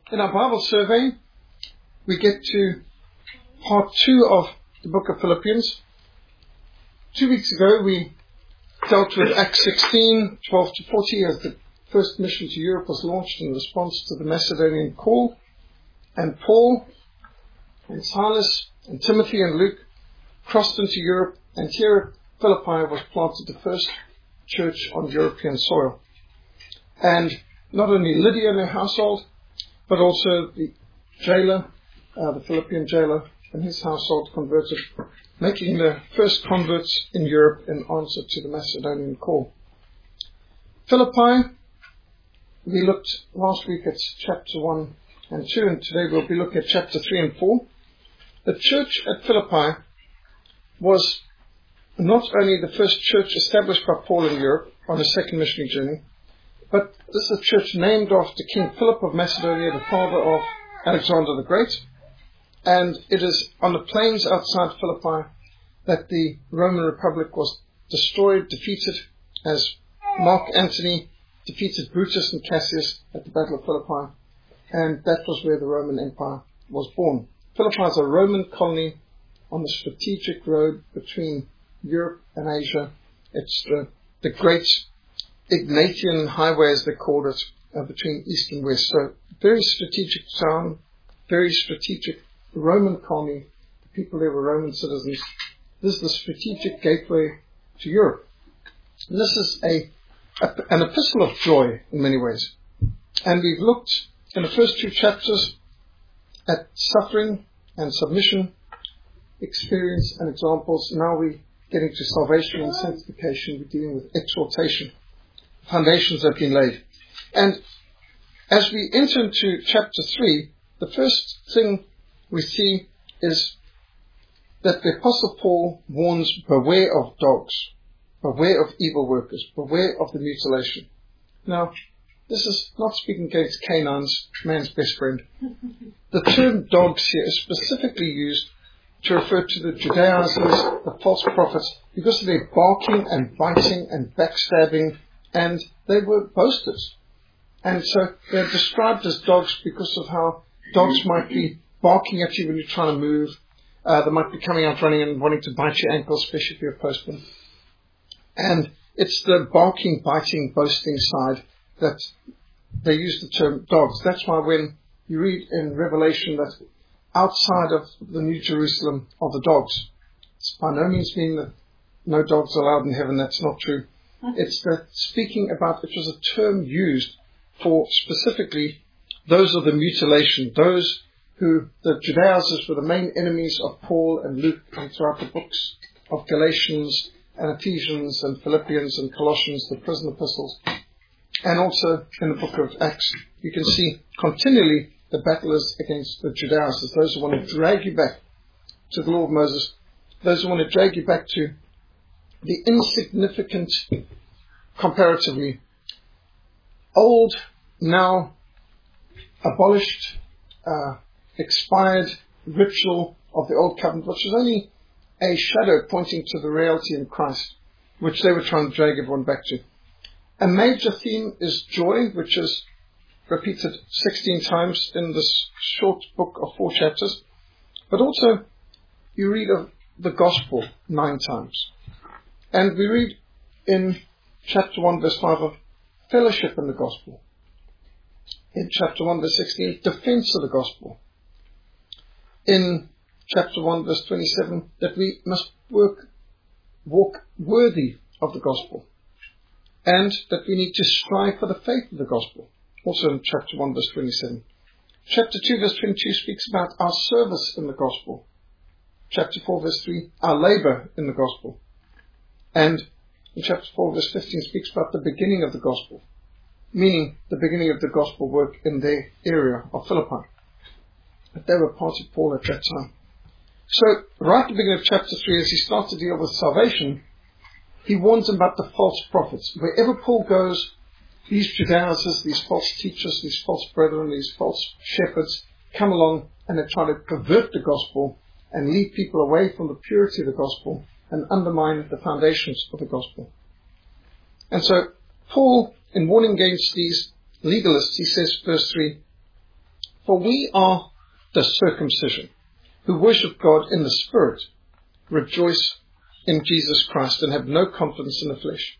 In our Bible survey, we get to part 2 of the book of Philippians. 2 weeks ago, we dealt with Acts 16, 12 to 40, as the first mission to Europe was launched in response to the Macedonian call. And Paul and Silas and Timothy and Luke crossed into Europe, and here at Philippi was planted the first church on European soil. And not only Lydia and her household, but also the jailer, the Philippian jailer, and his household converted, making the first converts in Europe in answer to the Macedonian call. Philippi, we looked last week at chapter 1 and 2, and today we'll be looking at chapter 3 and 4. The church at Philippi was not only the first church established by Paul in Europe on a second missionary journey, but this is a church named after King Philip of Macedonia, the father of Alexander the Great. And it is on the plains outside Philippi that the Roman Republic was destroyed, defeated, as Mark Antony defeated Brutus and Cassius at the Battle of Philippi. And that was where the Roman Empire was born. Philippi is a Roman colony on the strategic road between Europe and Asia. It's the great Ignatian highway, as they called it, between east and west. So very strategic town, very strategic Roman colony. The people there were Roman citizens. This is the strategic gateway to Europe. And this is an epistle of joy in many ways. And we've looked in the first 2 chapters at suffering and submission, experience and examples. Now we're getting to salvation and sanctification. We're dealing with exhortation. Foundations have been laid. And as we enter into chapter 3, the first thing we see is that the Apostle Paul warns, beware of dogs, beware of evil workers, beware of the mutilation. Now, this is not speaking against canines, man's best friend. The term dogs here is specifically used to refer to the Judaizers, the false prophets, because of their barking and biting and backstabbing, and they were boasters. And so they're described as dogs because of how dogs might be barking at you when you're trying to move. They might be coming out running and wanting to bite your ankle, especially if you're a postman. And it's the barking, biting, boasting side that they use the term dogs. That's why when you read in Revelation that outside of the New Jerusalem are the dogs, it's by no means meaning that no dogs are allowed in heaven. That's not true. It's that speaking about, it was a term used for specifically those of the mutilation, those who, the Judaizers were the main enemies of Paul and Luke and throughout the books of Galatians and Ephesians and Philippians and Colossians, the prison epistles, and also in the book of Acts. You can see continually the battle is against the Judaizers, those who want to drag you back to the law of Moses, those who want to drag you back to the insignificant, comparatively, old, now abolished, expired ritual of the Old Covenant, which was only a shadow pointing to the reality in Christ, which they were trying to drag everyone back to. A major theme is joy, which is repeated 16 times in this short book of 4 chapters. But also, you read of the gospel 9 times. And we read in chapter 1, verse 5 of fellowship in the gospel. In chapter 1, verse 16, defense of the gospel. In chapter 1, verse 27, that we must walk worthy of the gospel. And that we need to strive for the faith of the gospel. Also in chapter 1, verse 27. Chapter 2, verse 22 speaks about our service in the gospel. Chapter 4, verse 3, our labor in the gospel. And in chapter 4, verse 15 speaks about the beginning of the gospel, meaning the beginning of the gospel work in their area of Philippi. But they were part of Paul at that time. So, right at the beginning of chapter 3, as he starts to deal with salvation, he warns them about the false prophets. Wherever Paul goes, these Judaizers, these false teachers, these false brethren, these false shepherds come along and they try to pervert the gospel and lead people away from the purity of the gospel and undermine the foundations of the gospel. And so Paul, in warning against these legalists, he says, verse 3, For we are the circumcision, who worship God in the Spirit, rejoice in Jesus Christ, and have no confidence in the flesh.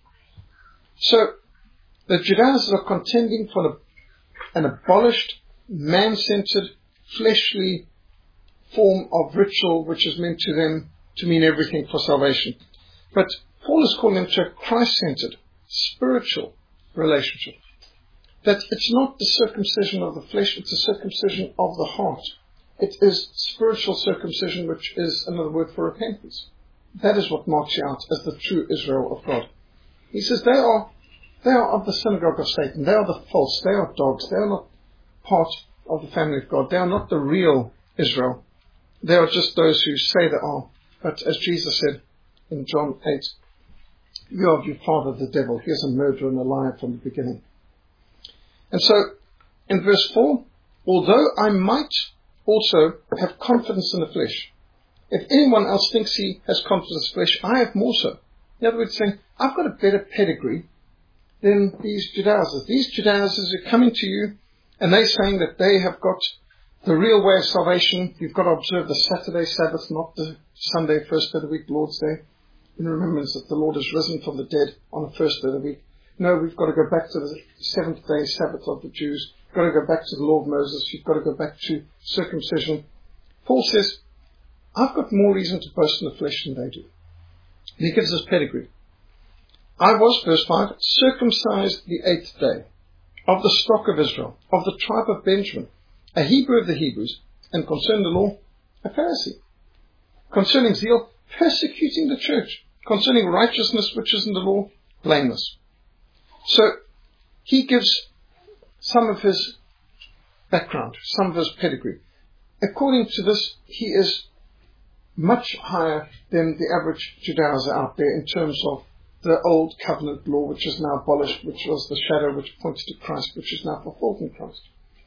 So, the Judaizers are contending for an abolished, man-centered, fleshly form of ritual which is meant to them to mean everything for salvation. But Paul is calling them to a Christ-centered, spiritual relationship. That it's not the circumcision of the flesh, it's the circumcision of the heart. It is spiritual circumcision, which is another word for repentance. That is what marks you out as the true Israel of God. He says they are of the synagogue of Satan. They are the false. They are dogs. They are not part of the family of God. They are not the real Israel. They are just those who say they are. But as Jesus said in John 8, you are of your father the devil. He is a murderer and a liar from the beginning. And so, in verse 4, although I might also have confidence in the flesh, if anyone else thinks he has confidence in the flesh, I have more so. In other words, saying, I've got a better pedigree than these Judaizers. These Judaizers are coming to you, and they're saying that they have got the real way of salvation. You've got to observe the Saturday Sabbath, not the Sunday, first day of the week, Lord's Day, in remembrance that the Lord is risen from the dead on the first day of the week. No, we've got to go back to the seventh day Sabbath of the Jews. We've got to go back to the law of Moses. You've got to go back to circumcision. Paul says, I've got more reason to boast in the flesh than they do. And he gives us pedigree. I was, verse 5, circumcised the 8th day, of the stock of Israel, of the tribe of Benjamin, a Hebrew of the Hebrews, and concerning the law, a Pharisee. Concerning zeal, persecuting the church. Concerning righteousness, which is in the law, blameless. So, he gives some of his background, some of his pedigree. According to this, he is much higher than the average Judaizer out there in terms of the old covenant law, which is now abolished, which was the shadow which points to Christ, which is now fulfilled in Christ.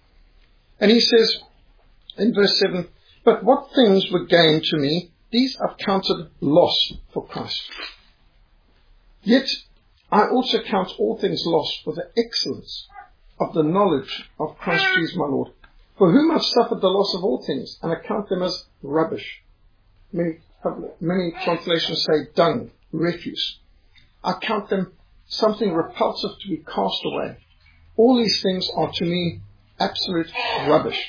And he says in verse 7, but what things were gained to me, these I've counted loss for Christ. Yet I also count all things lost for the excellence of the knowledge of Christ Jesus my Lord, for whom I've suffered the loss of all things, and account them as rubbish. Many translations say dung, refuse. I count them something repulsive to be cast away. All these things are to me absolute rubbish,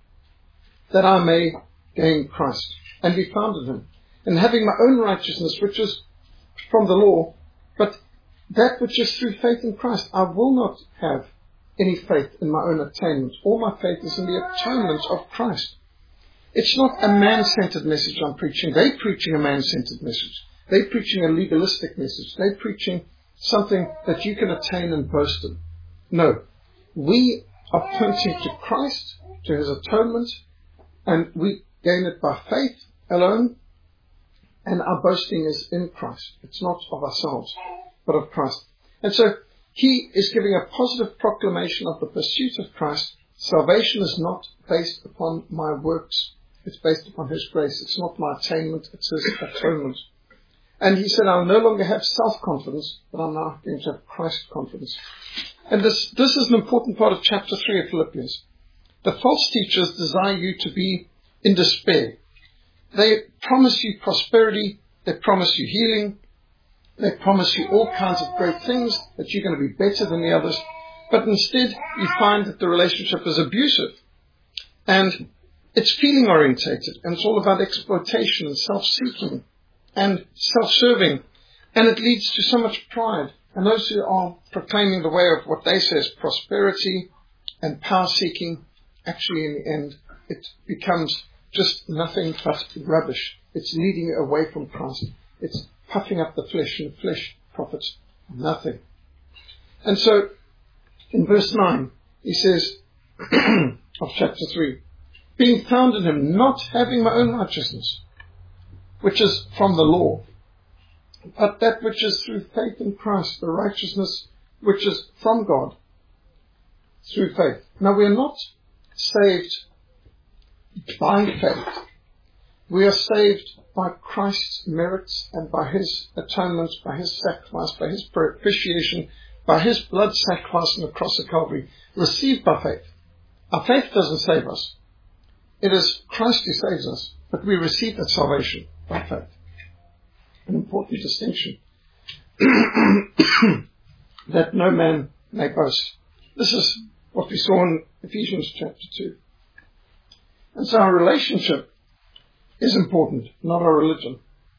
that I may gain Christ and be found in him, and having my own righteousness, which is from the law, but that which is through faith in Christ. I will not have any faith in my own attainment. All my faith is in the atonement of Christ. It's not a man-centered message I'm preaching. They're preaching a man-centered message. They're preaching a legalistic message. They're preaching something that you can attain and boast in. No. We are pointing to Christ, to his atonement, and we gain it by faith alone, and our boasting is in Christ. It's not of ourselves, but of Christ. And so he is giving a positive proclamation of the pursuit of Christ. Salvation is not based upon my works. It's based upon his grace. It's not my attainment. It's his atonement. And he said, I'll no longer have self-confidence, but I'm now going to have Christ-confidence. And this is an important part of chapter 3 of Philippians. The false teachers desire you to be in despair. They promise you prosperity. They promise you healing. They promise you all kinds of great things, that you're going to be better than the others. But instead, you find that the relationship is abusive. And it's feeling orientated. And it's all about exploitation and self-seeking and self-serving. And it leads to so much pride. And those who are proclaiming the way of what they say is prosperity and power-seeking, actually in the end, it becomes just nothing but rubbish. It's leading you away from Christ. It's puffing up the flesh, and the flesh profits nothing. And so, in verse 9, he says, of chapter 3, being found in him, not having my own righteousness, which is from the law, but that which is through faith in Christ, the righteousness which is from God, through faith. Now, we are not saved by faith. We are saved by Christ's merits and by his atonement, by his sacrifice, by his propitiation, by his blood sacrifice on the cross of Calvary, received by faith. Our faith doesn't save us. It is Christ who saves us, but we receive that salvation by faith. An important distinction. That no man may boast. This is what we saw in Ephesians chapter 2. And so our relationship is important, not our religion.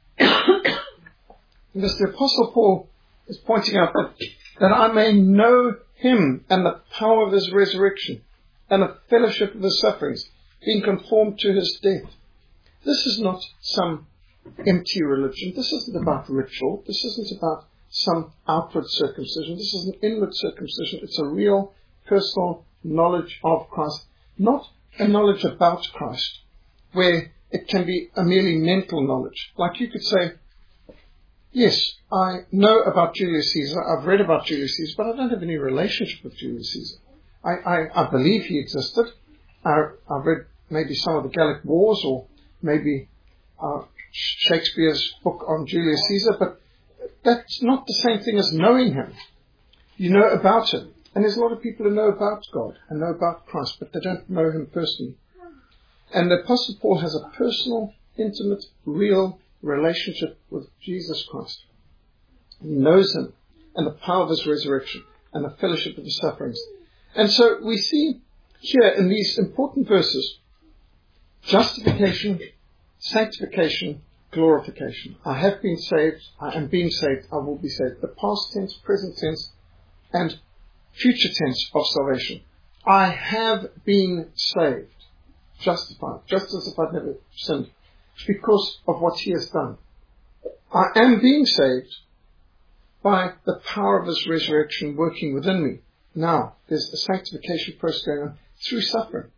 Because the Apostle Paul is pointing out that I may know him and the power of his resurrection and the fellowship of his sufferings, being conformed to his death. This is not some empty religion. This isn't about ritual. This isn't about some outward circumcision. This is an inward circumcision. It's a real personal knowledge of Christ, not a knowledge about Christ, where it can be a merely mental knowledge. Like you could say, yes, I know about Julius Caesar, I've read about Julius Caesar, but I don't have any relationship with Julius Caesar. I believe he existed. I've read maybe some of the Gallic Wars or maybe Shakespeare's book on Julius Caesar, but that's not the same thing as knowing him. You know about him. And there's a lot of people who know about God and know about Christ, but they don't know him personally. And the Apostle Paul has a personal, intimate, real relationship with Jesus Christ. He knows him and the power of his resurrection and the fellowship of his sufferings. And so we see here in these important verses, justification, sanctification, glorification. I have been saved, I am being saved, I will be saved. The past tense, present tense, and future tense of salvation. I have been saved, justified, just as if I'd never sinned, because of what he has done. I am being saved by the power of his resurrection working within me. Now, there's a sanctification process going on through suffering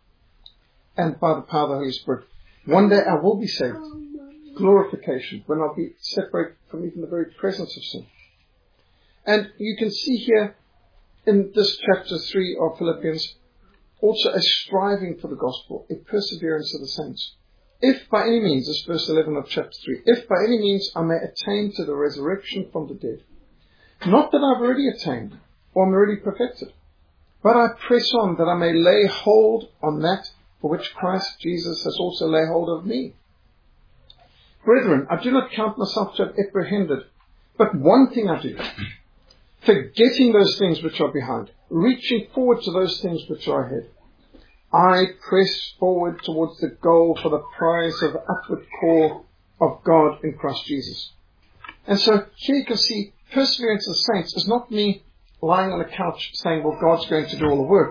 and by the power of the Holy Spirit. One day I will be saved. Glorification, when I'll be separated from even the very presence of sin. And you can see here in this chapter 3 of Philippians also a striving for the gospel, a perseverance of the saints. If by any means, this verse 11 of chapter 3, if by any means I may attain to the resurrection from the dead. Not that I've already attained or am already perfected, but I press on that I may lay hold on that for which Christ Jesus has also laid hold of me. Brethren, I do not count myself to have apprehended, but one thing I do, forgetting those things which are behind, reaching forward to those things which are ahead. I press forward towards the goal for the prize of the upward call of God in Christ Jesus. And so here you can see perseverance of the saints is not me lying on a couch saying, well, God's going to do all the work.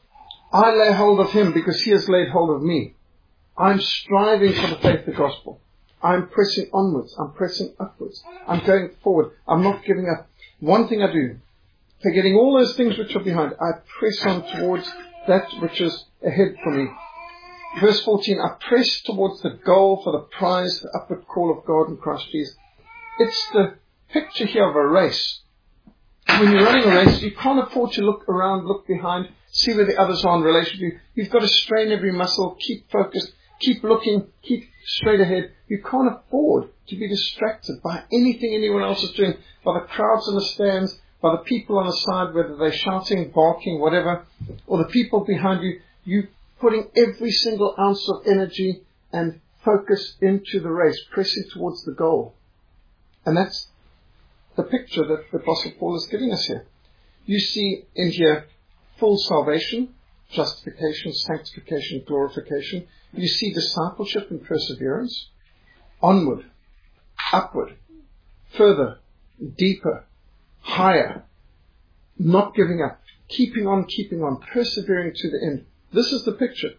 I lay hold of him because he has laid hold of me. I'm striving for the faith of the gospel. I'm pressing onwards. I'm pressing upwards. I'm going forward. I'm not giving up. One thing I do, forgetting all those things which are behind, I press on towards that which is ahead for me. Verse 14, I press towards the goal for the prize, the upward call of God in Christ Jesus. It's the picture here of a race. When you're running a race, you can't afford to look around, look behind, see where the others are in relation to you. You've got to strain every muscle, keep focused, keep looking, keep straight ahead. You can't afford to be distracted by anything anyone else is doing, by the crowds in the stands, by the people on the side, whether they're shouting, barking, whatever, or the people behind you. You putting every single ounce of energy and focus into the race, pressing towards the goal. And that's the picture that the Apostle Paul is giving us here. You see in here full salvation, justification, sanctification, glorification. You see discipleship and perseverance. Onward, upward, further, deeper, higher, not giving up, keeping on, persevering to the end. This is the picture.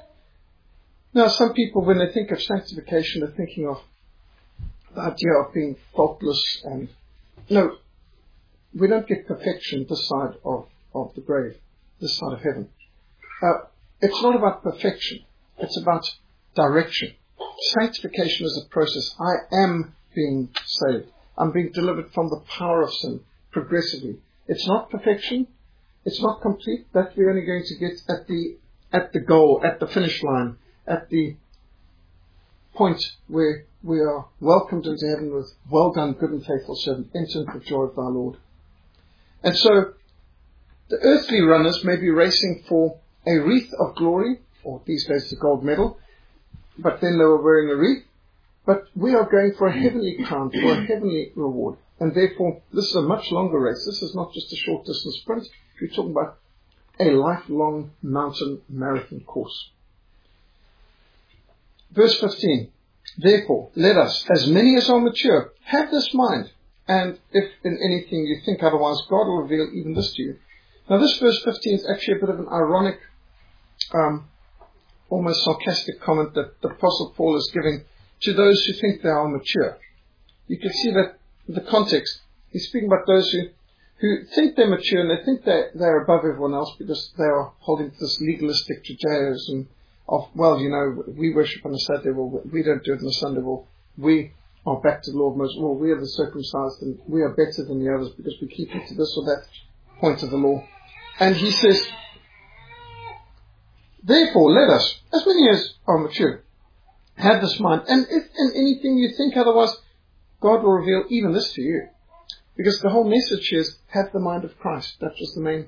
Now, some people, when they think of sanctification, they're thinking of the idea of being faultless. And no, we don't get perfection this side of the grave, this side of heaven. It's not about perfection. It's about direction. Sanctification is a process. I am being saved. I'm being delivered from the power of sin progressively. It's not perfection. It's not complete. That we're only going to get at the goal, at the finish line, at the point where we are welcomed into heaven with, well done, good and faithful servant, enter into the joy of thy Lord. And so the earthly runners may be racing for a wreath of glory, or these days the gold medal, but then they were wearing a wreath. But we are going for a heavenly crown, for a heavenly reward. And therefore, this is a much longer race. This is not just a short distance sprint. We're talking about a lifelong mountain marathon course. Verse 15. Therefore, let us, as many as are mature, have this mind. And if in anything you think otherwise, God will reveal even this to you. Now this verse 15 is actually a bit of an ironic, almost sarcastic comment that the Apostle Paul is giving to those who think they are mature. You can see that in the context. He's speaking about those who think they're mature and they think they're above everyone else because they are holding to this legalistic Judaism of, well, we worship on the Saturday, well, we don't do it on the Sunday, well, we are back to the law of Moses, well, we are the circumcised and we are better than the others because we keep it to this or that point of the law. And he says, therefore, let us, as many as are mature, have this mind. And if in anything you think otherwise, God will reveal even this to you. Because the whole message here is, have the mind of Christ. That was the main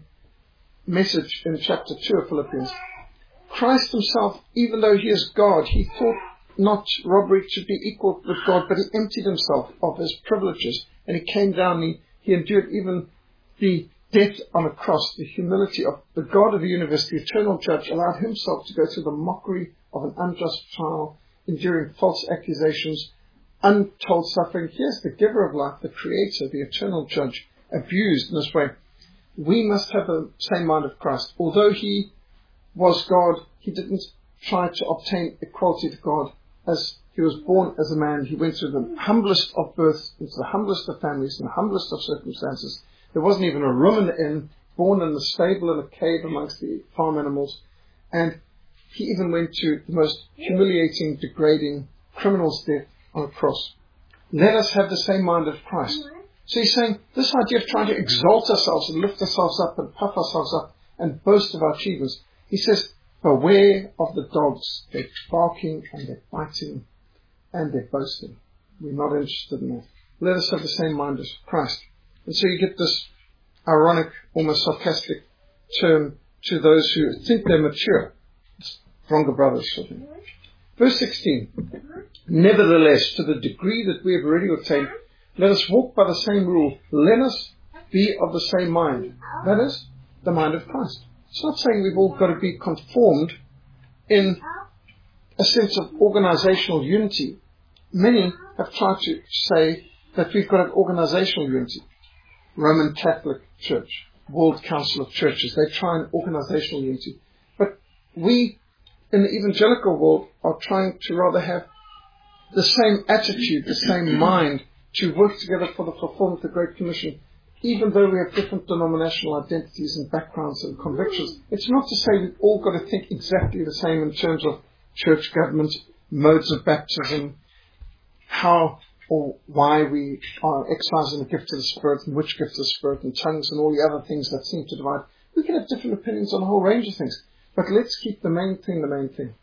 message in chapter 2 of Philippians. Christ himself, even though he is God, he thought not robbery to be equal with God, but he emptied himself of his privileges. And he came down, he endured even the death on a cross, the humility of the God of the universe, the eternal judge, allowed himself to go through the mockery of an unjust trial, enduring false accusations, untold suffering. Here's the giver of life, the creator, the eternal judge, abused in this way. We must have the same mind of Christ. Although he was God, he didn't try to obtain equality to God. As he was born as a man, he went through the humblest of births, into the humblest of families, and the humblest of circumstances. There wasn't even a room in the inn, born in the stable in a cave amongst the farm animals. And he even went to the most humiliating, degrading criminal's death on a cross. Let us have the same mind of Christ. So he's saying this idea of trying to exalt ourselves and lift ourselves up and puff ourselves up and boast of our achievements. He says, beware of the dogs. They're barking and they're biting and they're boasting. We're not interested in that. Let us have the same mind as Christ. And so you get this ironic, almost sarcastic term to those who think they're mature. Stronger brothers, sort of. Verse 16. Nevertheless, to the degree that we have already obtained, let us walk by the same rule. Let us be of the same mind. That is, the mind of Christ. It's not saying we've all got to be conformed in a sense of organizational unity. Many have tried to say that we've got an organizational unity. Roman Catholic Church, World Council of Churches, they try an organizational unity. But we, in the evangelical world, are trying to rather have the same attitude, the same mind, to work together for the fulfillment of the Great Commission, even though we have different denominational identities and backgrounds and convictions. It's not to say we've all got to think exactly the same in terms of church government, modes of baptism, how or why we are exercising the gift of the Spirit and which gift of the Spirit and tongues and all the other things that seem to divide. We can have different opinions on a whole range of things, but let's keep the main thing the main thing.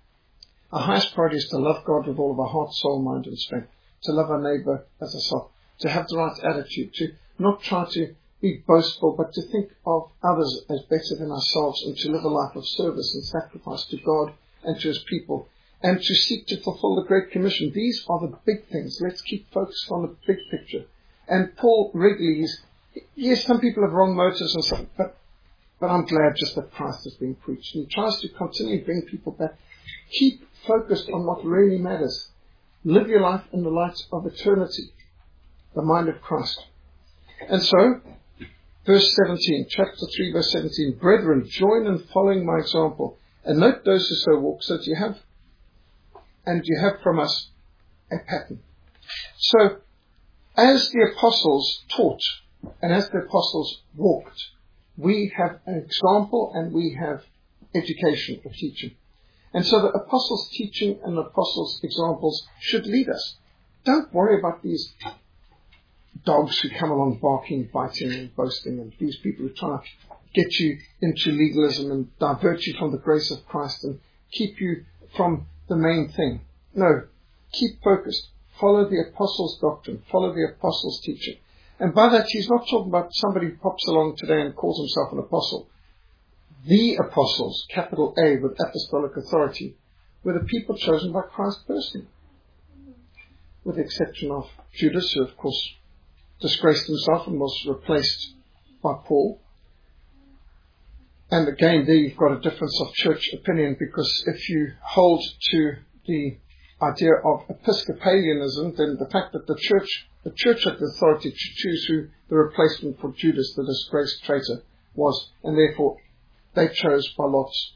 Our highest priority is to love God with all of our heart, soul, mind and strength, to love our neighbour as ourselves, to have the right attitude, to not try to be boastful, but to think of others as better than ourselves and to live a life of service and sacrifice to God and to his people, and to seek to fulfill the Great Commission. These are the big things. Let's keep focused on the big picture. And Paul regularly, yes, some people have wrong motives and stuff, but I'm glad just that Christ is being preached. And he tries to continually bring people back. Keep focused on what really matters. Live your life in the light of eternity, the mind of Christ. And so, verse 17, chapter 3, verse 17, brethren, join in following my example, and note those who so walk, so that you have from us a pattern. So, as the apostles taught, and as the apostles walked, we have an example and we have education or teaching. And so the apostles' teaching and the apostles' examples should lead us. Don't worry about these dogs who come along barking, biting and boasting, and these people who try to get you into legalism and divert you from the grace of Christ and keep you from the main thing. No, keep focused. Follow the apostles' doctrine. Follow the apostles' teaching. And by that, he's not talking about somebody who pops along today and calls himself an apostle. the apostles, capital A with apostolic authority, were the people chosen by Christ personally, with the exception of Judas, who of course disgraced himself and was replaced by Paul. And again, there you've got a difference of church opinion, because if you hold to the idea of Episcopalianism, then the fact that the church had the authority to choose who the replacement for Judas, the disgraced traitor, was, and therefore they chose by lots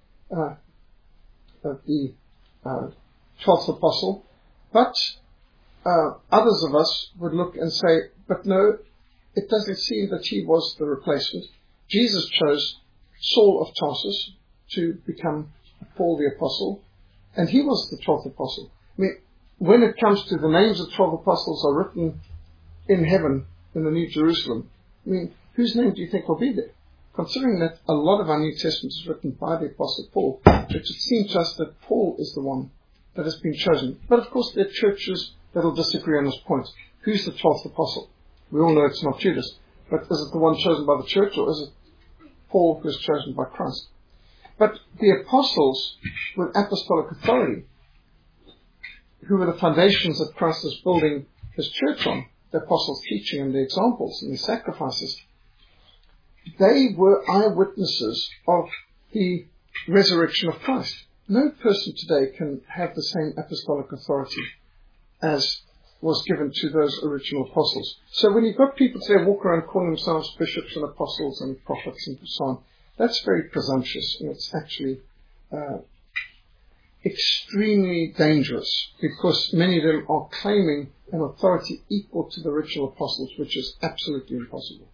the 12th apostle. But others of us would look and say, but no, it doesn't seem that he was the replacement. Jesus chose Saul of Tarsus to become Paul the apostle, and he was the 12th apostle. I mean, when it comes to the names of 12 apostles are written in heaven in the New Jerusalem, I mean, whose name do you think will be there? Considering that a lot of our New Testament is written by the Apostle Paul, it would seem to us that Paul is the one that has been chosen. But of course there are churches that will disagree on this point. Who's the 12th apostle? We all know it's not Judas, but is it the one chosen by the church, or is it Paul who is chosen by Christ? But the apostles with apostolic authority, who were the foundations that Christ is building his church on, the apostles' teaching and the examples and the sacrifices, they were eyewitnesses of the resurrection of Christ. No person today can have the same apostolic authority as was given to those original apostles. So when you've got people today walk around calling themselves bishops and apostles and prophets and so on, that's very presumptuous, and it's actually extremely dangerous, because many of them are claiming an authority equal to the original apostles, which is absolutely impossible.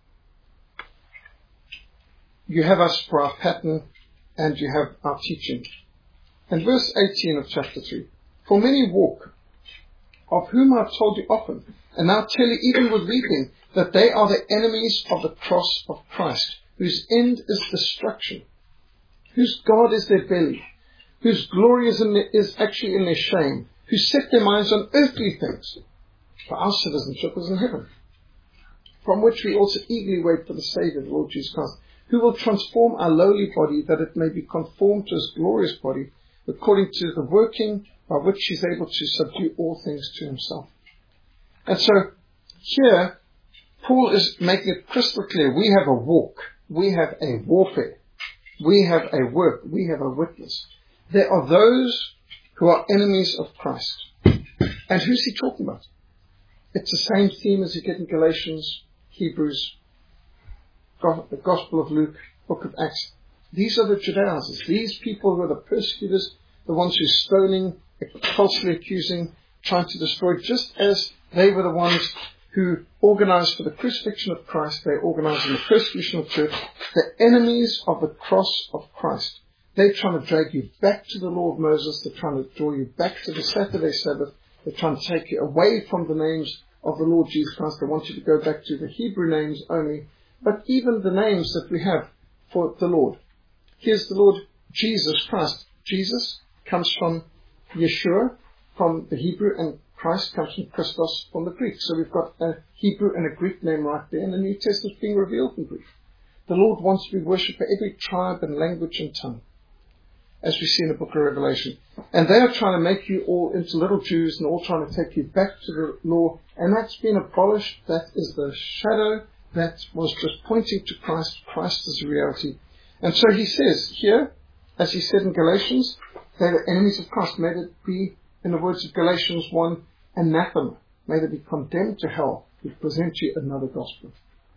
You have us for our pattern, and you have our teaching. And verse 18 of chapter 3, for many walk, of whom I have told you often, and now tell you even with weeping, that they are the enemies of the cross of Christ, whose end is destruction, whose God is their belly, whose glory is actually in their shame, who set their minds on earthly things. For our citizenship is in heaven, from which we also eagerly wait for the Saviour, the Lord Jesus Christ, who will transform our lowly body, that it may be conformed to his glorious body, according to the working by which he is able to subdue all things to himself. And so here, Paul is making it crystal clear. We have a walk. We have a warfare. We have a work. We have a witness. There are those who are enemies of Christ. And who's he talking about? It's the same theme as you get in Galatians, Hebrews, the Gospel of Luke, Book of Acts. These are the Judaizers. These people who are the persecutors, the ones who are stoning, falsely accusing, trying to destroy, just as they were the ones who organized for the crucifixion of Christ. They organized in the persecution of the church. The enemies of the cross of Christ. They're trying to drag you back to the law of Moses. They're trying to draw you back to the Saturday Sabbath. They're trying to take you away from the names of the Lord Jesus Christ. They want you to go back to the Hebrew names only. But even the names that we have for the Lord. Here's the Lord Jesus Christ. Jesus comes from Yeshua, from the Hebrew, and Christ comes from Christos, from the Greek. So we've got a Hebrew and a Greek name right there, and the New Testament being revealed in Greek. The Lord wants to be worshipped by every tribe and language and tongue, as we see in the book of Revelation. And they are trying to make you all into little Jews, and all trying to take you back to the law, and that's been abolished. That is the shadow that was just pointing to Christ. Christ is the reality. And so he says here, as he said in Galatians, they're the enemies of Christ. May it be, in the words of Galatians 1, anathema. May they be condemned to hell who present you another gospel.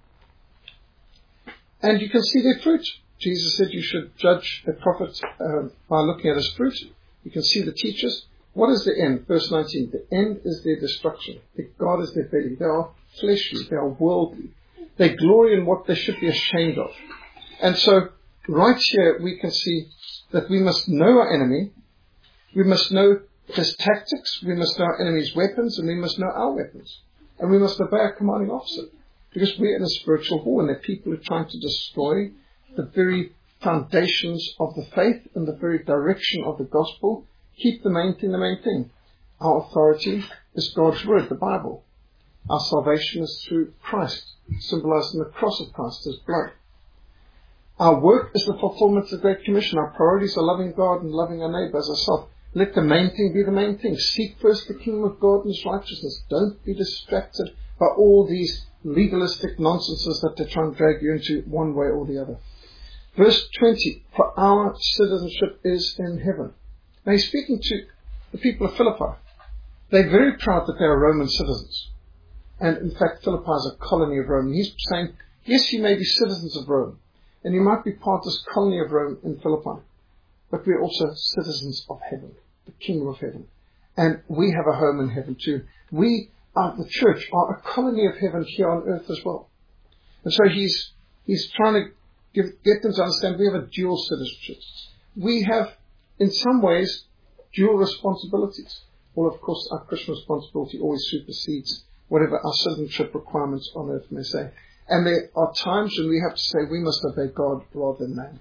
And you can see their fruit. Jesus said you should judge a prophet by looking at his fruit. You can see the teachers. What is the end? Verse 19. The end is their destruction. God is their belly. They are fleshly. They are worldly. They glory in what they should be ashamed of. And so, right here we can see that we must know our enemy. We must know his tactics. We must know our enemy's weapons, and we must know our weapons. And we must obey our commanding officer. Because we're in a spiritual war, and there are people who are trying to destroy the very foundations of the faith and the very direction of the gospel. Keep the main thing. Our authority is God's word, the Bible. Our salvation is through Christ, symbolized in the cross of Christ, his blood. Our work is the fulfillment of the Great Commission. Our priorities are loving God and loving our neighbour as ourselves. Let the main thing be the main thing. Seek first the kingdom of God and His righteousness. Don't be distracted by all these legalistic nonsenses that they're trying to drag you into one way or the other. Verse 20, for our citizenship is in heaven. Now he's speaking to the people of Philippi. They're very proud that they are Roman citizens. And in fact, Philippi is a colony of Rome. And he's saying, yes, you may be citizens of Rome. And you might be part of this colony of Rome in Philippi. But we're also citizens of heaven, the kingdom of heaven. And we have a home in heaven too. We, the church, are a colony of heaven here on earth as well. And so he's trying to get them to understand we have a dual citizenship. We have, in some ways, dual responsibilities. Well, of course, our Christian responsibility always supersedes whatever our citizenship requirements on earth may say. And there are times when we have to say we must obey God rather than man.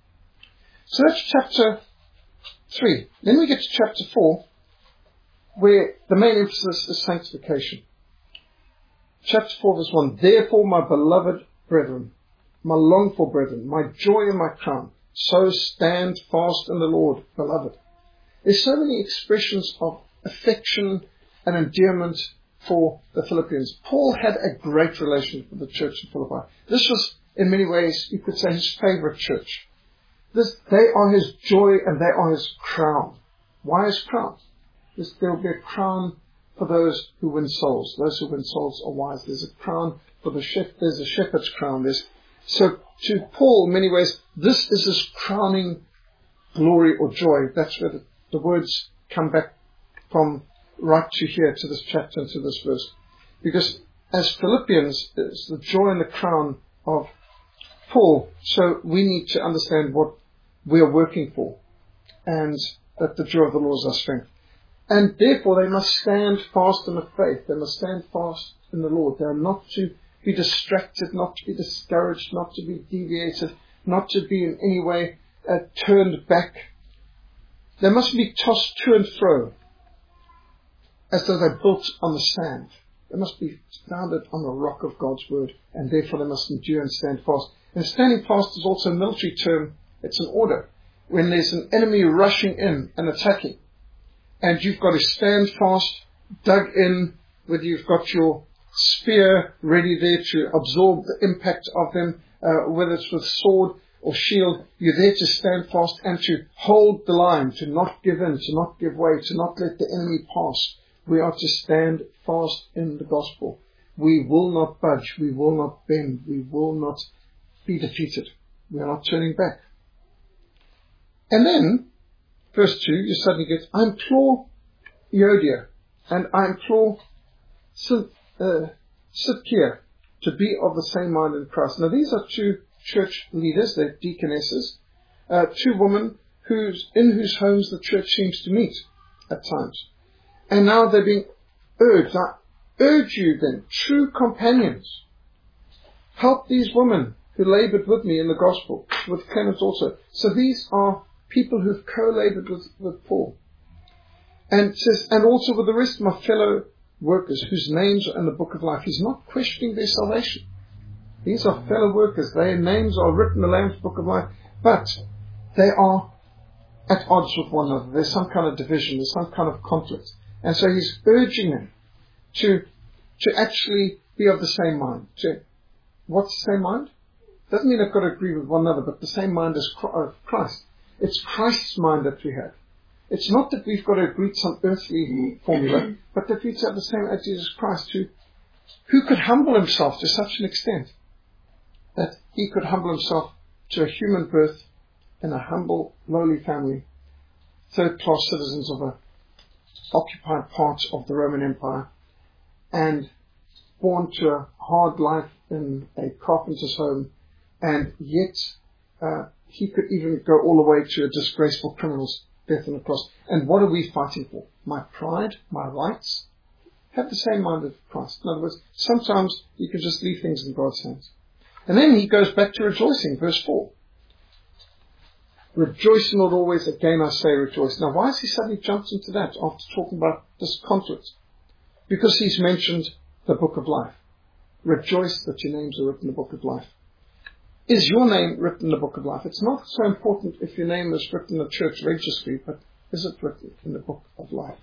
So that's chapter 3. Then we get to chapter 4, where the main emphasis is sanctification. Chapter 4, verse 1. Therefore, my beloved brethren, my longed for brethren, my joy and my crown, so stand fast in the Lord, beloved. There's so many expressions of affection and endearment for the Philippians. Paul had a great relationship with the church in Philippi. This was, in many ways, you could say, his favorite church. They are his joy and they are his crown. Why his crown? There will be a crown for those who win souls. Those who win souls are wise. There's a crown for the shepherd. There's a shepherd's crown. So to Paul, in many ways, this is his crowning glory or joy. That's where the words come back from right to here, to this chapter and to this verse. Because as Philippians, it's the joy and the crown of Paul. So we need to understand what we are working for, and that the joy of the Lord is our strength. And therefore they must stand fast in the faith. They must stand fast in the Lord. They are not to be distracted, not to be discouraged, not to be deviated, not to be in any way turned back. They mustn't be tossed to and fro as though they're built on the sand. They must be founded on the rock of God's word, and therefore they must endure and stand fast. And standing fast is also a military term. It's an order. When there's an enemy rushing in and attacking, and you've got to stand fast, dug in, whether you've got your spear ready there to absorb the impact of them, whether it's with sword or shield, you're there to stand fast and to hold the line, to not give in, to not give way, to not let the enemy pass. We are to stand fast in the gospel. We will not budge. We will not bend. We will not be defeated. We are not turning back. And then, verse 2, you suddenly get, I implore Euodia and I implore Syntyche to be of the same mind in Christ. Now these are two church leaders, they're deaconesses, two women in whose homes the church seems to meet at times. And now they're being urged. I urge you then, true companions, help these women who labored with me in the gospel, with Clement also. So these are people who've co-labored with Paul. And it says, and also with the rest of my fellow workers whose names are in the book of life. He's not questioning their salvation. These are fellow workers. Their names are written in the Lamb's book of life, but they are at odds with one another. There's some kind of division. There's some kind of conflict. And so he's urging them to actually be of the same mind. What's the same mind? Doesn't mean they've got to agree with one another, but the same mind as Christ. It's Christ's mind that we have. It's not that we've got to agree to some earthly formula, but that we have the same attitude as Christ, who could humble himself to such an extent that he could humble himself to a human birth in a humble, lowly family, third-class citizens of a occupied part of the Roman Empire, and born to a hard life in a carpenter's home, and yet he could even go all the way to a disgraceful criminal's death on the cross. And what are we fighting for? My pride, my rights? Have the same mind of Christ. In other words, sometimes you can just leave things in God's hands. And then he goes back to rejoicing, verse 4. Rejoice not always, again I say rejoice. Now why has he suddenly jumped into that after talking about this conflict? Because he's mentioned the book of life. Rejoice that your names are written in the book of life. is your name written in the book of life? It's not so important if your name is written in the church registry, but is it written in the book of life?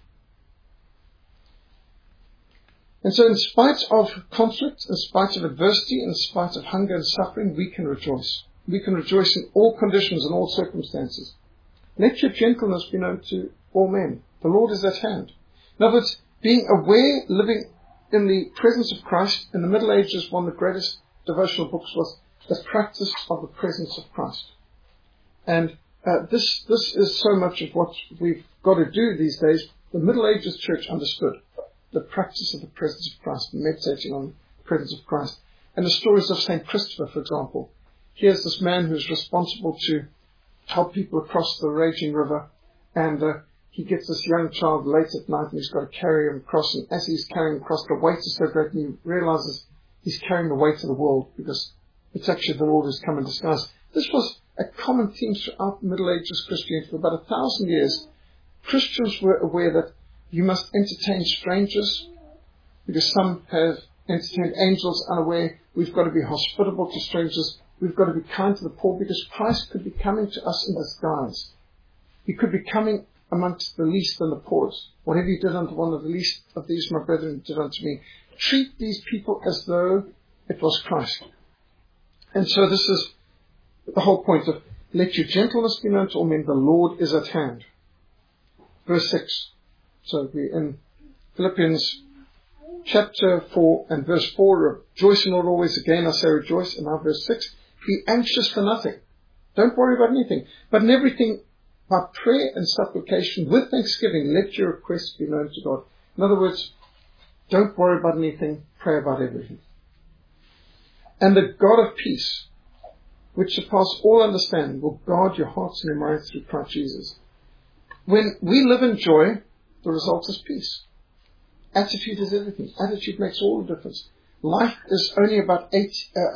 And so in spite of conflict, in spite of adversity, in spite of hunger and suffering, we can rejoice. We can rejoice in all conditions and all circumstances. Let your gentleness be known to all men. The Lord is at hand. In other words, being aware, living in the presence of Christ. In the Middle Ages, one of the greatest devotional books was The Practice of the Presence of Christ. And this is so much of what we've got to do these days. The Middle Ages church understood the practice of the presence of Christ, meditating on the presence of Christ. And the stories of St. Christopher, for example. Here's this man who's responsible to help people across the raging river, and he gets this young child late at night, and he's got to carry him across, and as he's carrying him across, the weight is so great, and he realizes he's carrying the weight of the world, because it's actually the Lord who's come in disguise. This was a common theme throughout the Middle Ages Christianity. For about 1,000 years, Christians were aware that you must entertain strangers, because some have entertained angels unaware. We've got to be hospitable to strangers. We've got to be kind to the poor, because Christ could be coming to us in disguise. He could be coming amongst the least and the poorest. Whatever you did unto one of the least of these, my brethren, did unto me. Treat these people as though it was Christ. And so this is the whole point of, let your gentleness be known to all men, the Lord is at hand. Verse 6. So we're in Philippians chapter 4 and verse 4. Rejoice in the Lord always. Again I say rejoice. And now verse 6. Be anxious for nothing. Don't worry about anything. But in everything, by prayer and supplication, with thanksgiving, let your requests be known to God. In other words, don't worry about anything. Pray about everything. And the God of peace, which surpasses all understanding, will guard your hearts and your minds through Christ Jesus. When we live in joy, the result is peace. Attitude is everything. Attitude makes all the difference. Life is only about 10%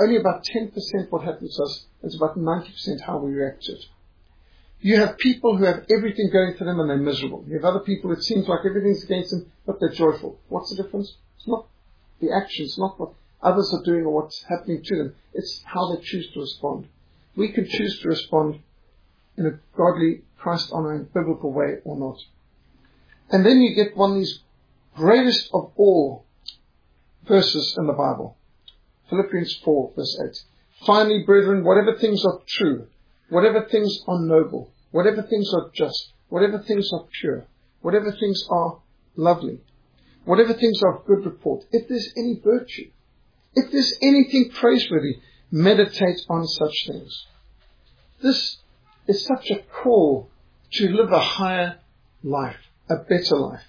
what happens to us. It's about 90% how we react to it. You have people who have everything going for them and they're miserable. You have other people, it seems like everything's against them, but they're joyful. What's the difference? It's not the actions, not what others are doing or what's happening to them. It's how they choose to respond. We can choose to respond in a godly, Christ-honoring, biblical way or not. And then you get one of these greatest of all verses in the Bible. Philippians 4, verse 8. Finally, brethren, whatever things are true, whatever things are noble, whatever things are just, whatever things are pure, whatever things are lovely, whatever things are of good report, if there's any virtue, if there's anything praiseworthy, meditate on such things. This is such a call to live a higher life, a better life.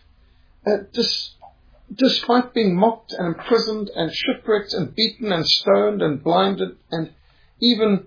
Despite being mocked and imprisoned and shipwrecked and beaten and stoned and blinded and even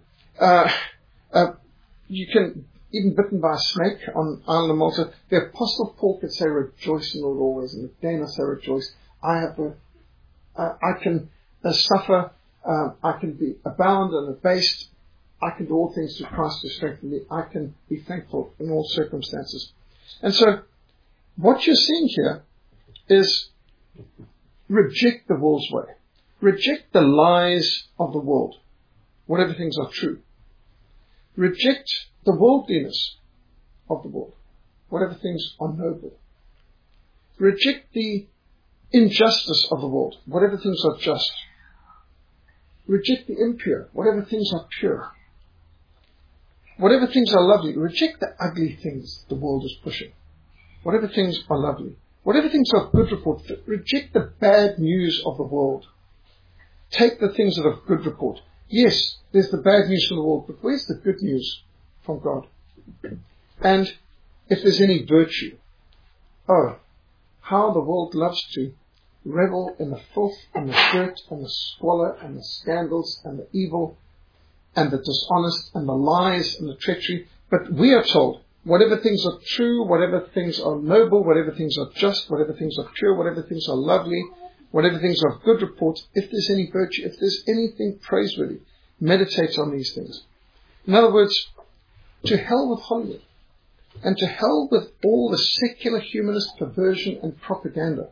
even bitten by a snake on Island of Malta, the Apostle Paul could say, rejoice in the Lord always. And again I say rejoice. I can suffer, I can be abound and abased. I can do all things through Christ who strengthens me. I can be thankful in all circumstances. And so what you're seeing here is reject the world's way. Reject the lies of the world, whatever things are true. Reject the worldliness of the world, whatever things are noble. Reject the injustice of the world, whatever things are just. Reject the impure, whatever things are pure. Whatever things are lovely, reject the ugly things the world is pushing. Whatever things are lovely. Whatever things are of good report, reject the bad news of the world. Take the things that are of good report. Yes, there's the bad news from the world, but where's the good news from God? And if there's any virtue, oh, how the world loves to revel in the filth and the dirt and the squalor and the scandals and the evil and the dishonest and the lies and the treachery. But we are told, whatever things are true, whatever things are noble, whatever things are just, whatever things are pure, whatever things are lovely, whatever things are of good report, if there's any virtue, if there's anything praiseworthy, meditate on these things. In other words, to hell with Hollywood, and to hell with all the secular humanist perversion and propaganda.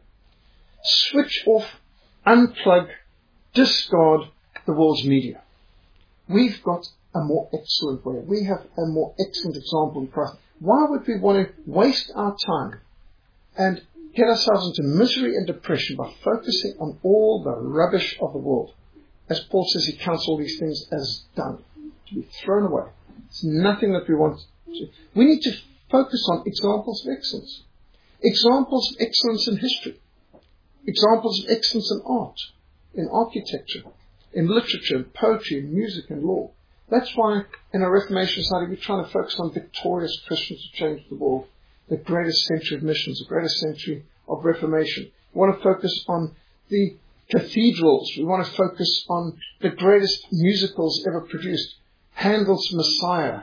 Switch off, unplug, discard the world's media. we've got a more excellent way. We have a more excellent example in Christ. Why would we want to waste our time and get ourselves into misery and depression by focusing on all the rubbish of the world? As Paul says, he counts all these things as dung, to be thrown away. It's nothing that we want to. We need to focus on examples of excellence. Examples of excellence in history. Examples of excellence in art, in architecture, in literature, in poetry, in music, and law. That's why in our Reformation Society we're trying to focus on victorious Christians who changed the world. The greatest century of missions, the greatest century of Reformation. We want to focus on the cathedrals. We want to focus on the greatest musicals ever produced. Handel's Messiah,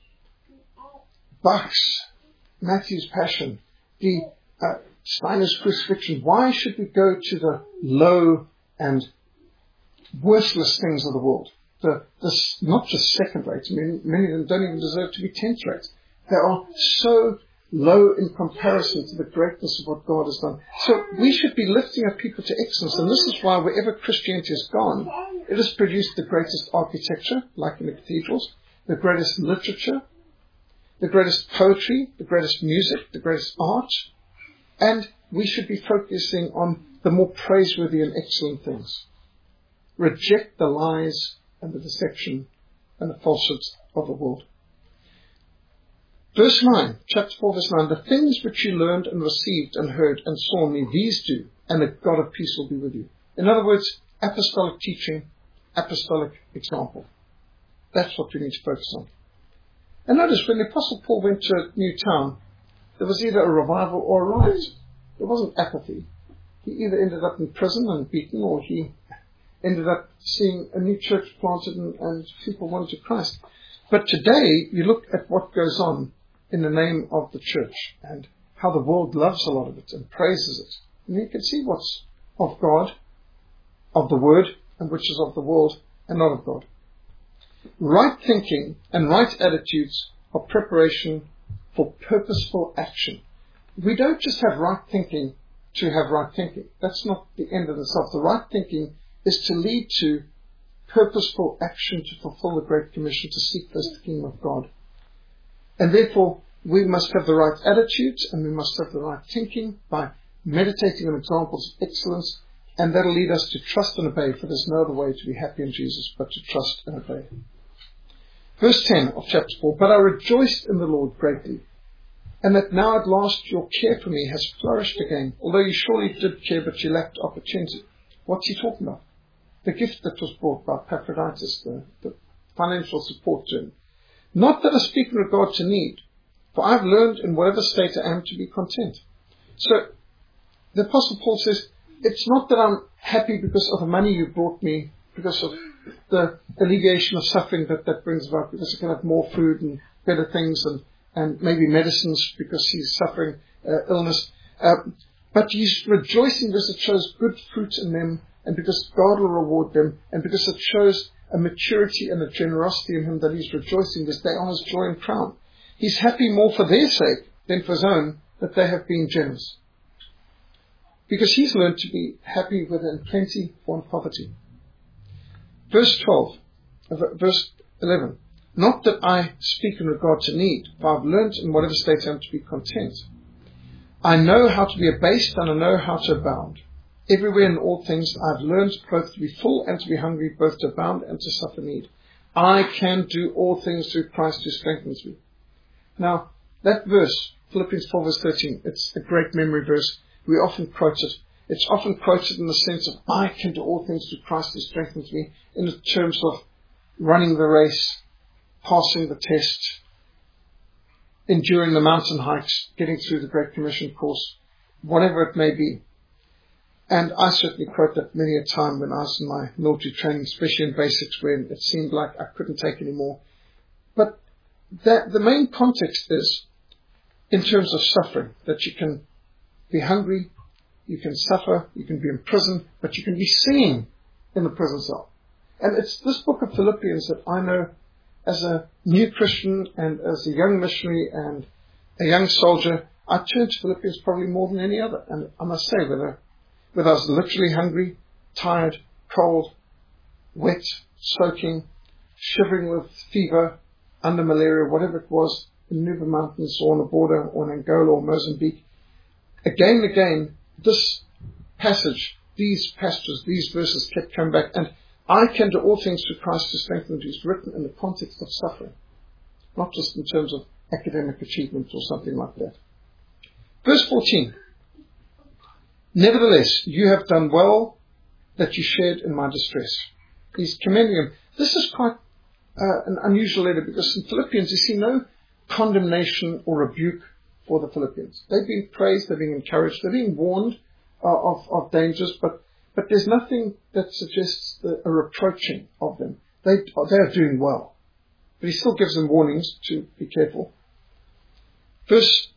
Bach's Matthew's Passion, the Steiner's Crucifixion. Why should we go to the low and worthless things of the world? Not just second rates. I mean, many of them don't even deserve to be 10th rates. They are so low in comparison to the greatness of what God has done. So we should be lifting up people to excellence, and this is why wherever Christianity has gone, it has produced the greatest architecture, like in the cathedrals, the greatest literature, the greatest poetry, the greatest music, the greatest art, and we should be focusing on the more praiseworthy and excellent things. Reject the lies and the deception and the falsehoods of the world. Verse 9, chapter 4, verse 9, the things which you learned and received and heard and saw in me, these do, and the God of peace will be with you. In other words, apostolic teaching, apostolic example. That's what we need to focus on. And notice, when the Apostle Paul went to a new town, there was either a revival or a riot. There wasn't apathy. He either ended up in prison and beaten, or he ended up seeing a new church planted and people won to Christ. But today, you look at what goes on in the name of the church and how the world loves a lot of it and praises it. And you can see what's of God, of the Word, and which is of the world and not of God. Right thinking and right attitudes are preparation for purposeful action. We don't just have right thinking to have right thinking. That's not the end in itself. The right thinking is to lead to purposeful action to fulfill the Great Commission, to seek first the kingdom of God. And therefore, we must have the right attitudes and we must have the right thinking by meditating on examples of excellence, and that'll lead us to trust and obey, for there's no other way to be happy in Jesus but to trust and obey. Verse 10 of chapter 4, but I rejoiced in the Lord greatly, and that now at last your care for me has flourished again, although you surely did care but you lacked opportunity. What's he talking about? The gift that was brought by Epaphroditus, the financial support to him. Not that I speak in regard to need, for I've learned in whatever state I am to be content. So the Apostle Paul says, it's not that I'm happy because of the money you brought me, because of the alleviation of suffering that brings about, because I can have more food and better things and maybe medicines because he's suffering illness. But he's rejoicing because it shows good fruit in them, and because God will reward them, and because it shows a maturity and a generosity in him that he's rejoicing because they are his joy and crown. He's happy more for their sake than for his own that they have been generous. Because he's learned to be happy within plenty or in poverty. Verse 11. Not that I speak in regard to need, for I've learned in whatever state I am to be content. I know how to be abased and I know how to abound. Everywhere in all things I've learned both to be full and to be hungry, both to abound and to suffer need. I can do all things through Christ who strengthens me. Now, that verse, Philippians 4 verse 13, it's a great memory verse. We often quote it. It's often quoted in the sense of, I can do all things through Christ who strengthens me, in the terms of running the race, passing the test, enduring the mountain hikes, getting through the Great Commission course, whatever it may be. And I certainly quote that many a time when I was in my military training, especially in basics, when it seemed like I couldn't take any more. But the main context is in terms of suffering, that you can be hungry, you can suffer, you can be in prison, but you can be singing in the prison cell. And it's this book of Philippians that I know as a new Christian and as a young missionary and a young soldier, I turned to Philippians probably more than any other. And I must say, whether I was literally hungry, tired, cold, wet, soaking, shivering with fever, under malaria, whatever it was, in Nuba Mountains or on the border or in Angola or Mozambique. Again and again, this passage, these passages, these verses kept coming back. And I can do all things through Christ who strengthens me, is written in the context of suffering, not just in terms of academic achievement or something like that. Verse 14. Nevertheless, you have done well that you shared in my distress. He's commending him. This is quite an unusual letter, because in Philippians you see no condemnation or rebuke for the Philippians. They've been praised, they're being encouraged, they're being warned of dangers, but there's nothing that suggests a reproaching of them. They are doing well. But he still gives them warnings to be careful. Verse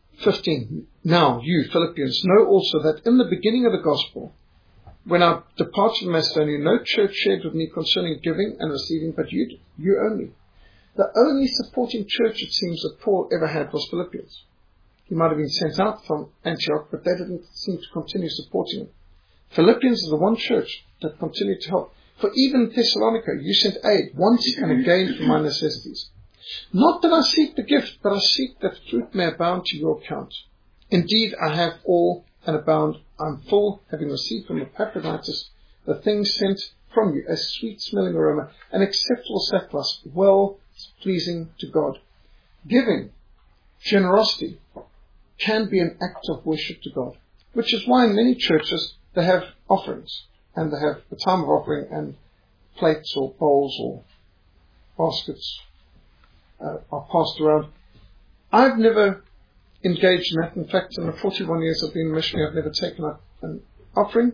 15. Now you, Philippians, know also that in the beginning of the gospel, when I departed from Macedonia, no church shared with me concerning giving and receiving, but you only. The only supporting church, it seems, that Paul ever had was Philippians. He might have been sent out from Antioch, but they didn't seem to continue supporting him. Philippians is the one church that continued to help. For even Thessalonica, you sent aid once and again for my necessities. Not that I seek the gift, but I seek that fruit may abound to your account. Indeed, I have all and abound. I'm full, having received from Epaphroditus the things sent from you, a sweet-smelling aroma, an acceptable sacrifice, well pleasing to God. Giving, generosity, can be an act of worship to God, which is why in many churches they have offerings, and they have a time of offering and plates or bowls or baskets are passed around. I've never engaged in that. In fact, in the 41 years I've been a missionary, I've never taken up an offering.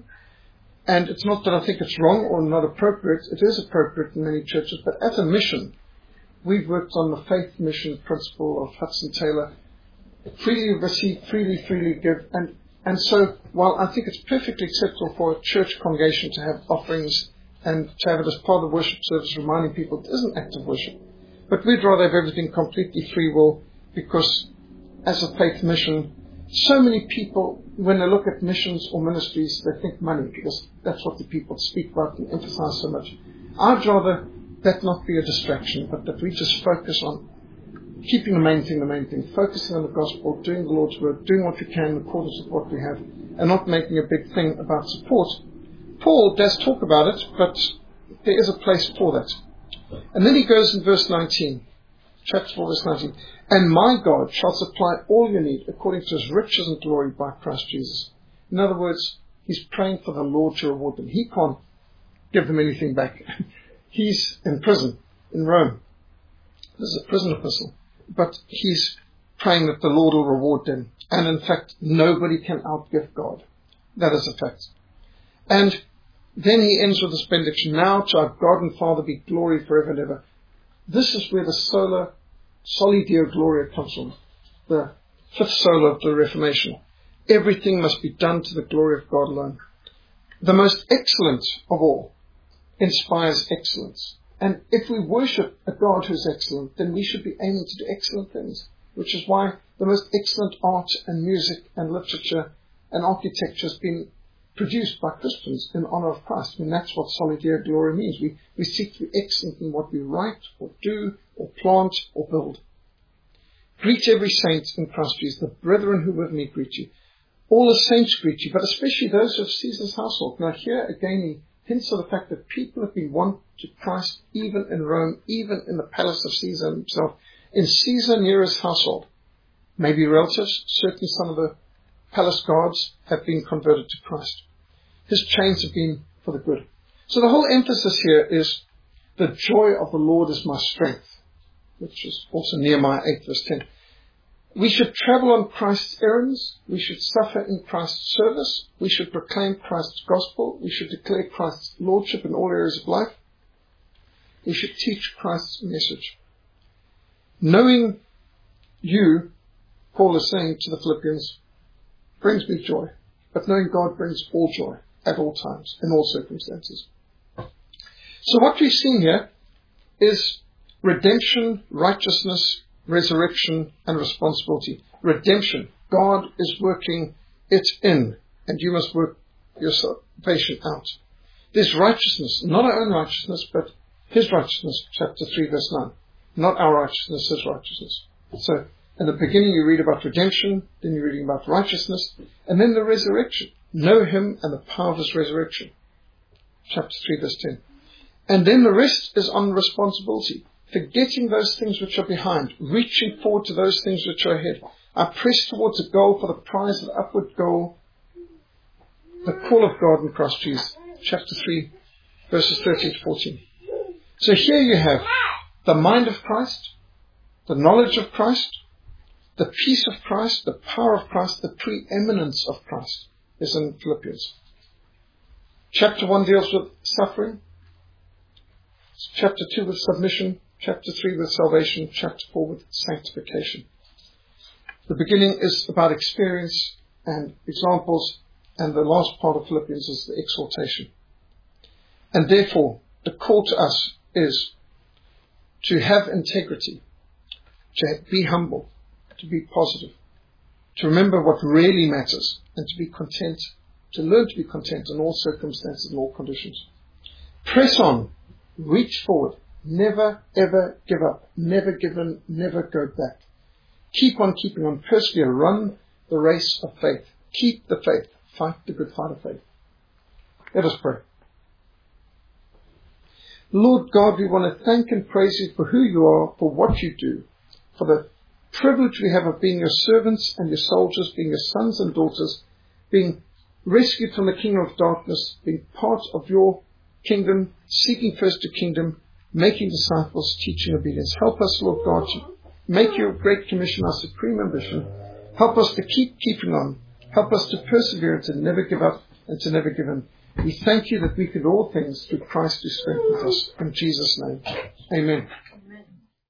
And it's not that I think it's wrong or not appropriate. It is appropriate in many churches. But as a mission, we've worked on the faith mission principle of Hudson Taylor. Freely receive, freely give. And so, while I think it's perfectly acceptable for a church congregation to have offerings and to have it as part of the worship service, reminding people it is an act of worship, but we'd rather have everything completely free will, because as a faith mission, so many people, when they look at missions or ministries, they think money, because that's what the people speak about and emphasize so much. I'd rather that not be a distraction, but that we just focus on keeping the main thing, focusing on the gospel, doing the Lord's work, doing what we can in accordance with what we have, and not making a big thing about support. Paul does talk about it, but there is a place for that. And then he goes in verse 19, chapter 4, verse 19, and my God shall supply all your need according to his riches and glory by Christ Jesus. In other words, he's praying for the Lord to reward them. He can't give them anything back. He's in prison in Rome. This is a prison epistle. But he's praying that the Lord will reward them. And in fact, nobody can outgive God. That is a fact. And then he ends with this benediction. Now to our God and Father be glory forever and ever. This is where the Soli Deo Gloria comes from. The fifth sola of the Reformation. Everything must be done to the glory of God alone. The most excellent of all inspires excellence. And if we worship a God who is excellent, then we should be aiming to do excellent things, which is why the most excellent art and music and literature and architecture has been produced by Christians in honor of Christ. I mean, that's what Soli Deo Gloria means. We seek to be excellent in what we write or do or plant or build. Greet every saint in Christ Jesus. The brethren who with me greet you. All the saints greet you, but especially those of Caesar's household. Now here again he hints at the fact that people have been won to Christ even in Rome, even in the palace of Caesar himself, in Caesar Nero's household. Maybe relatives, certainly some of the palace guards have been converted to Christ. His chains have been for the good. So the whole emphasis here is the joy of the Lord is my strength, which is also Nehemiah 8 verse 10. We should travel on Christ's errands. We should suffer in Christ's service. We should proclaim Christ's gospel. We should declare Christ's lordship in all areas of life. We should teach Christ's message. Knowing you, Paul is saying to the Philippians, brings me joy. But knowing God brings all joy at all times, in all circumstances. So what we've seen here is redemption, righteousness, resurrection, and responsibility. Redemption. God is working it in, and you must work your salvation out. There's righteousness, not our own righteousness, but His righteousness, chapter 3, verse 9. Not our righteousness, His righteousness. So, in the beginning you read about redemption, then you're reading about righteousness, and then the resurrection. Know Him and the power of His resurrection. Chapter 3, verse 10. And then the rest is on responsibility. Forgetting those things which are behind, reaching forward to those things which are ahead. I press towards a goal for the prize of the upward goal, the call of God in Christ Jesus. Chapter 3, verses 13 to 14. So here you have the mind of Christ, the knowledge of Christ, the peace of Christ, the power of Christ, the preeminence of Christ is in Philippians. Chapter 1 deals with suffering. Chapter 2 with submission. Chapter 3 with salvation. Chapter 4 with sanctification. The beginning is about experience and examples, and the last part of Philippians is the exhortation. And therefore, the call to us is to have integrity, to be humble, to be positive, to remember what really matters, and to be content, to learn to be content in all circumstances and all conditions. Press on, reach forward, never ever give up, never give in, never go back. Keep on keeping on, persevere, run the race of faith, keep the faith, fight the good fight of faith. Let us pray. Lord God, we want to thank and praise You for who You are, for what You do, for the privilege we have of being Your servants and Your soldiers, being Your sons and daughters, being rescued from the kingdom of darkness, being part of Your kingdom, seeking first Your kingdom, making disciples, teaching obedience. Help us, Lord God, to make Your great commission our supreme ambition. Help us to keep keeping on. Help us to persevere and to never give up and to never give in. We thank You that we can do all things through Christ who strengthens us. In Jesus' name, amen.